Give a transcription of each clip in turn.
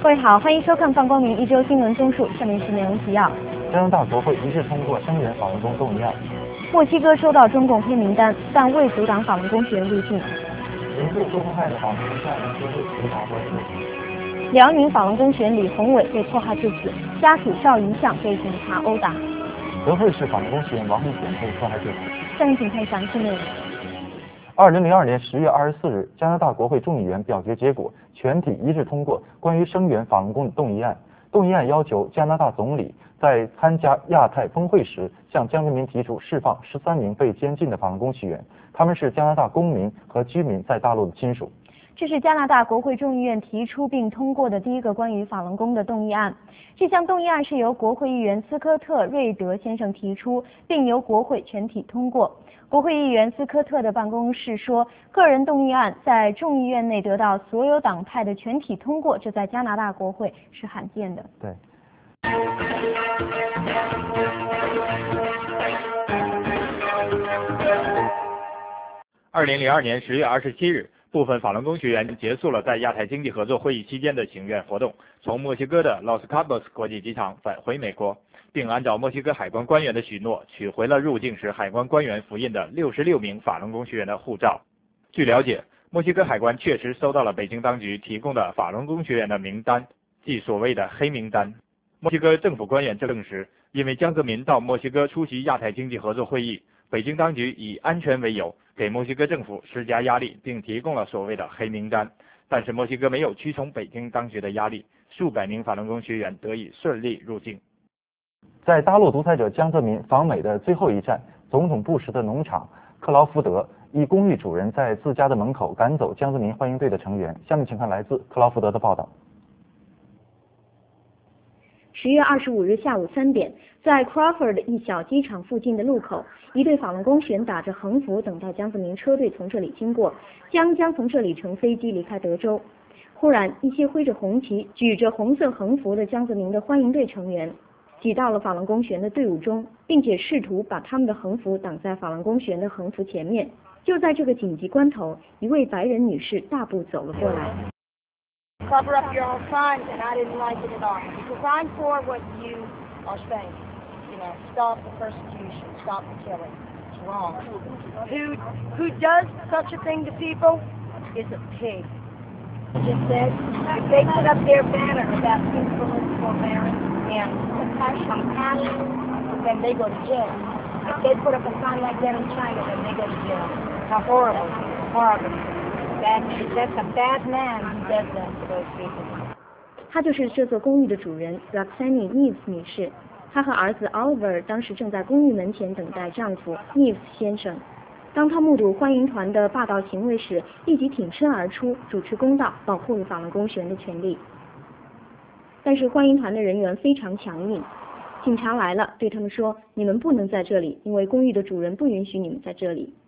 各位好，欢迎收看放光明一周新闻综述。下面是内容提要： 加拿大国会一致通过声援法轮功动议案； 墨西哥收到中共黑名单，但未阻挡法轮功学员入境； 人质受迫害的法轮功校园接受司法官司； 辽宁法轮功学员李宏伟被迫害致死，家属邵云相被警察殴打； 德惠市法轮功学员王玉显被迫害致死。 下面请看详细内容。 2002年10月24日，加拿大国会众议员表决结果，全体一致通过关于声援法轮功的动议案。动议案要求加拿大总理在参加亚太峰会时，向江泽民提出释放13名被监禁的法轮功学员，他们是加拿大公民和居民在大陆的亲属。 这是加拿大国会众议院提出并通过的第一个关于法轮功的动议案。这项动议案是由国会议员斯科特·瑞德先生提出，并由国会全体通过。国会议员斯科特的办公室说，个人动议案在众议院内得到所有党派的全体通过，这在加拿大国会是罕见的。 对。 2002年10月27日，部分法轮功学员结束了在亚太经济合作会议期间的请愿活动，从墨西哥的 Los Cabos 国际机场返回美国，并按照墨西哥海关官员的许诺，取回了入境时海关官员复印的66名法轮功学员的护照。据了解，墨西哥海关确实收到了北京当局提供的法轮功学员的名单，即所谓的黑名单。墨西哥政府官员证实，因为江泽民到墨西哥出席亚太经济合作会议，北京当局以安全为由，给墨西哥政府施加压力，并提供了所谓的黑名单。但是墨西哥没有屈从北京当局的压力，数百名法轮功学员得以顺利入境。 在大陆独裁者江泽民访美的最后一站，总统布什的农场克劳福德一公寓主人在自家的门口赶走江泽民欢迎队的成员。下面请看来自克劳福德的报道。 10月25日下午3点，在 Crawford 一小机场附近的路口，一队法轮功学员打着横幅等待江泽民车队从这里经过，将从这里乘飞机离开德州。忽然，一些挥着红旗、举着红色横幅的江泽民的欢迎队成员挤到了法轮功学员的队伍中，并且试图把他们的横幅挡在法轮功学员的横幅前面。就在这个紧急关头，一位白人女士大步走了过来。 Cover up your own crimes, and I didn't like it at all. Because I'm for what you are saying. You know, stop the persecution, stop the killing. It's wrong. Who does such a thing to people is a pig. Just said, if they put up their banner about peacefulness, forbearance, and compassion, then they go to jail. If they put up a sign like that in China, then they go to jail. How horrible, horrible. That's a bad man who does that to those people. 她就是这座公寓的主人 Roxanne Neves 女士。她和儿子 Oliver 当时正在公寓门前等待丈夫 Neves 先生。当她目睹欢迎团的霸道行为时，立即挺身而出，主持公道，保护法轮功学员的权利。但是欢迎团的人员非常强硬，警察来了，对他们说：“你们不能在这里，因为公寓的主人不允许你们在这里。”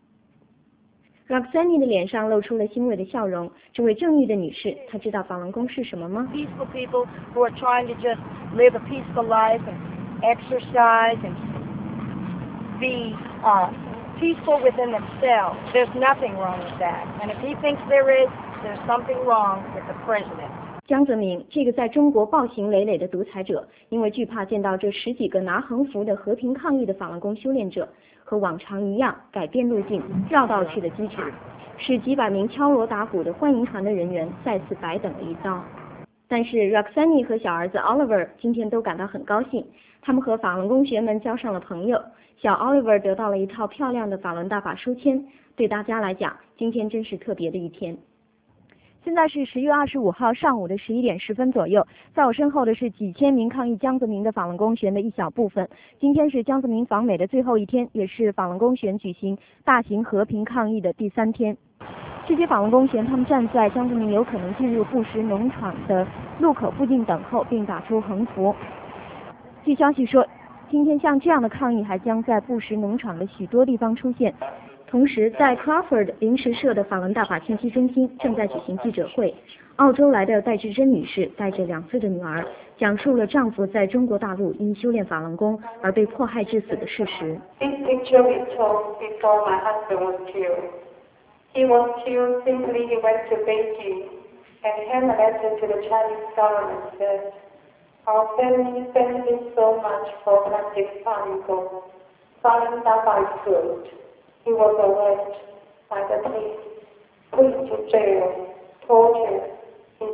Roxanne 的脸上露出了欣慰的笑容。这位正义的女士，她知道法轮功是什么吗？ Peaceful people who are trying to just live a peaceful life and exercise and be peaceful within themselves. There's nothing wrong with that. And if he thinks there is, there's something wrong with the president. 江泽民这个在中国暴行累累的独裁者，因为惧怕见到这10几个拿横幅的和平抗议的法轮功修炼者，和往常一样改变路径，绕道去了机场，使几百名敲锣打鼓的欢迎团的人员再次白等了一遭。但是 Roxanne 和小儿子 Oliver 今天都感到很高兴，他们和法轮功学员们交上了朋友。小 Oliver 得到了一套漂亮的法轮大法书签，对大家来讲，今天真是特别的一天。现在是10月25号上午的11点10分左右，在我身后的是几千名抗议江泽民的法轮功学员的一小部分。今天是江泽民访美的最后一天，也是法轮功学员举行大型和平抗议的第3天。这些法轮功学员他们站在江泽民有可能进入布什农场的路口附近等候，并打出横幅。据消息说，今天像这样的抗议还将在布什农场的许多地方出现。同时，在 Crawford 临时设的法轮大法信息中心正在举行记者会。澳洲来的戴志珍女士带着2岁的女儿，讲述了丈夫在中国大陆因修炼法轮功而被迫害致死的事实。 This picture we took before my husband was killed. He was killed simply he went to Beijing and hand a letter to the Chinese government said, "Our family thank you so much for Patrick Falun Gong. Falun Dafa is good. He was arrested by the police, put into jail, tortured, in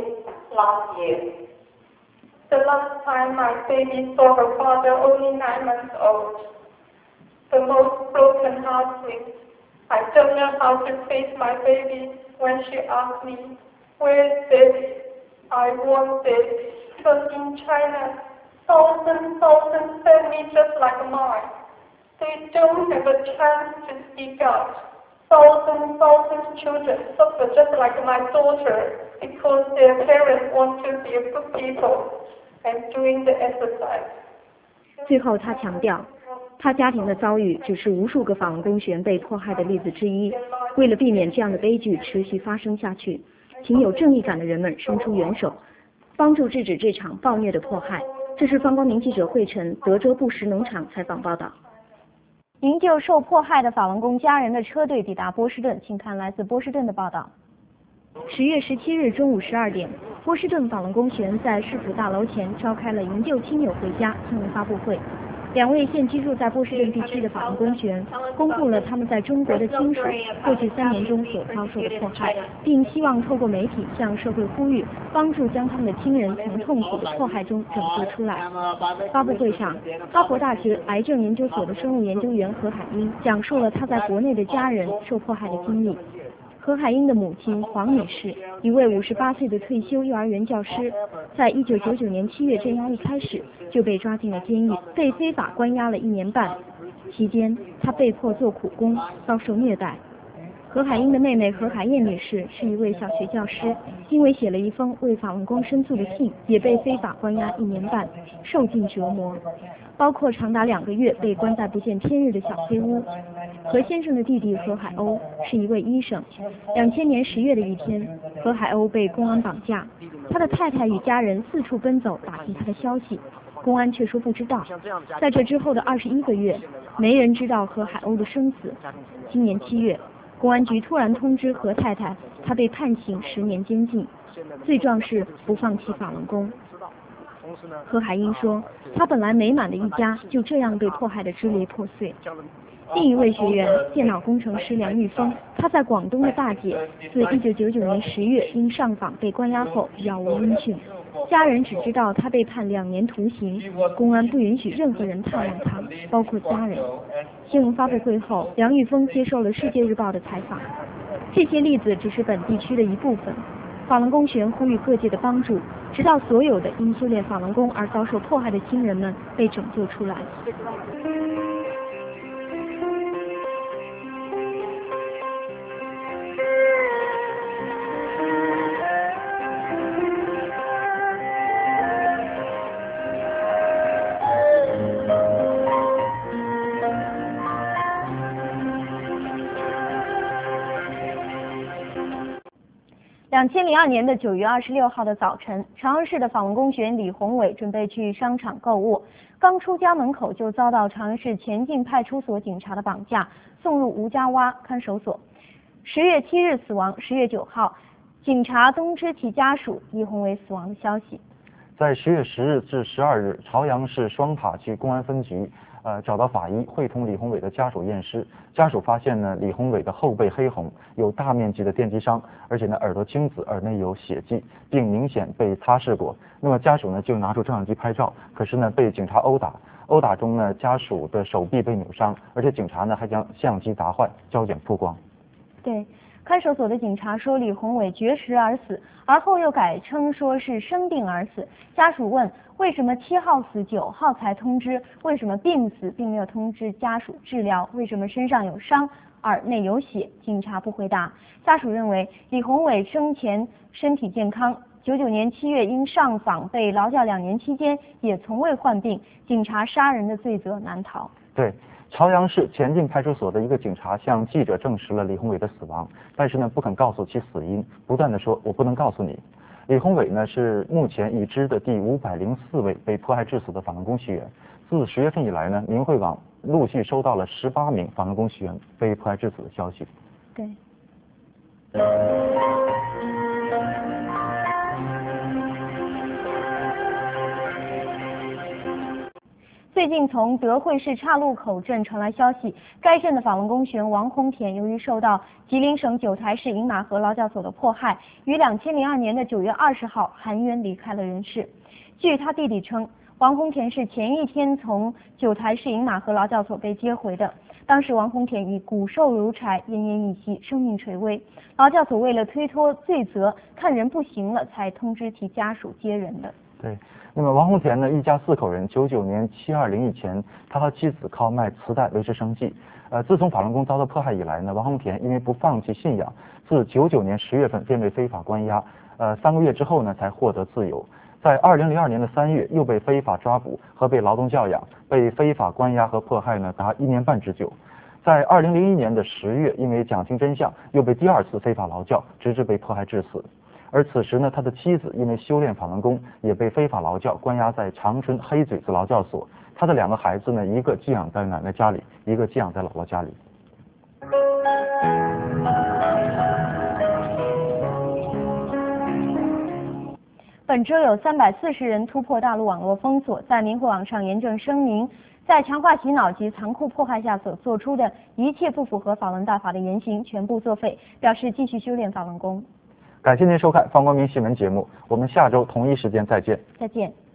last year. The last time my baby saw her father only 9 months old. The most broken hearted. I don't know how to face my baby when she asked me, where is baby? I want baby. But in China, thousands send me just like mine. They don't have a chance to speak out. Thousands children suffer just like my daughter because their parents want to be good people and doing the exercise." 最后，他强调，他家庭的遭遇只是无数个法轮功学员被迫害的例子之一。为了避免这样的悲剧持续发生下去，请有正义感的人们伸出援手，帮助制止这场暴虐的迫害。这是方光明记者惠晨德州布什农场采访报道。营救受迫害的法轮功家人的车队抵达波士顿，请看来自波士顿的报道。10月17日中午12点，波士顿法轮功学员在市府大楼前召开了营救亲友回家新闻发布会。2位现居住在波士顿地区的法轮功学员公布了他们在中国的亲属过去3年中所遭受的迫害，并希望透过媒体向社会呼吁，帮助将他们的亲人从痛苦的迫害中拯救出来。发布会上，哈佛大学癌症研究所的生物研究员何海英讲述了他在国内的家人受迫害的经历。何海英的母亲黄女士，一位58岁的退休幼儿园教师，在1999年7月镇压一开始就被抓进了监狱，被非法关押了1年半。期间，她被迫做苦工，遭受虐待。何海英的妹妹何海燕女士是一位小学教师，因为写了一封为法轮功申诉的信，也被非法关押1年半，受尽折磨，包括长达2个月被关在不见天日的小黑屋。何先生的弟弟何海鸥是一位医生。2000年10月的一天，何海鸥被公安绑架，他的太太与家人四处奔走打听他的消息，公安却说不知道。在这之后的21个月，没人知道何海鸥的生死。今年7月，公安局突然通知何太太，她被判刑10年监禁，罪状是不放弃法轮功。何海英说，他本来美满的一家就这样被迫害得支离破碎。另一位学员，电脑工程师梁玉峰，他在广东的大姐自1999年10月因上访被关押后杳无音讯，家人只知道他被判2年徒刑，公安不允许任何人探望他，包括家人。新闻发布会后，梁玉峰接受了《世界日报》的采访。这些例子只是本地区的一部分。法轮功学员呼吁各界的帮助，直到所有的因修炼法轮功而遭受迫害的亲人们被拯救出来。2002年的9月26号的早晨，长安市的法轮功学员李宏伟准备去商场购物，刚出家门口就遭到长安市前进派出所警察的绑架，送入吴家洼看守所。10月7日死亡，10月9号，警察通知其家属李宏伟死亡的消息。 在10月10日至12日，朝阳市双塔区公安分局找到法医，会同李宏伟的家属验尸。家属发现呢，李宏伟的后背黑红，有大面积的电击伤，而且呢耳朵青紫，耳内有血迹，并明显被擦拭过。那么家属呢就拿出照相机拍照，可是呢被警察殴打。殴打中呢，家属的手臂被扭伤，而且警察呢还将相机砸坏，交警曝光。 对。看守所的警察说李宏伟绝食而死，而后又改称说是生病而死。家属问为什么7号死9号才通知，为什么病死并没有通知家属治疗，为什么身上有伤耳内有血，警察不回答。家属认为李宏伟生前身体健康，99年7月因上访被劳教2年期间也从未患病，警察杀人的罪责难逃。 对。朝阳市前进派出所的一个警察向记者证实了李宏伟的死亡，但是呢不肯告诉其死因，不断的说我不能告诉你。李宏伟呢是目前已知的第504位被迫害致死的法轮功学员。自10月份以来呢，明慧网陆续收到了18名法轮功学员被迫害致死的消息。 对。 近从德惠市岔路口镇传来消息，该镇的法轮功学员王洪田由于受到吉林省九台市饮马河劳教所的迫害，于2002年的9月20号含冤离开了人世。据他弟弟称，王洪田是前一天从九台市饮马河劳教所被接回的。当时王洪田已骨瘦如柴，奄奄一息，生命垂危。劳教所为了推脱罪责，看人不行了，才通知其家属接人的。 对，那么王洪田呢，一家4口人，99年720以前，他和妻子靠卖磁带维持生计。自从法轮功遭到迫害以来呢，王洪田因为不放弃信仰，自99年10月份便被非法关押，3个月之后呢，才获得自由。在2002年的3月，又被非法抓捕和被劳动教养，被非法关押和迫害呢达1年半之久。在2001年的10月，因为讲清真相，又被第2次非法劳教，直至被迫害致死。而此时呢，他的妻子因为修炼法轮功，也被非法劳教，关押在长春黑嘴子劳教所。他的2个孩子呢，一个寄养在奶奶家里，一个寄养在姥姥家里。 本周有340人突破大陆网络封锁，在明慧网上严正声明，在强化洗脑及残酷迫害下所做出的一切不符合法轮大法的言行全部作废，表示继续修炼法轮功。 感谢您收看方光明新闻节目，我们下周同一时间再见。 再见。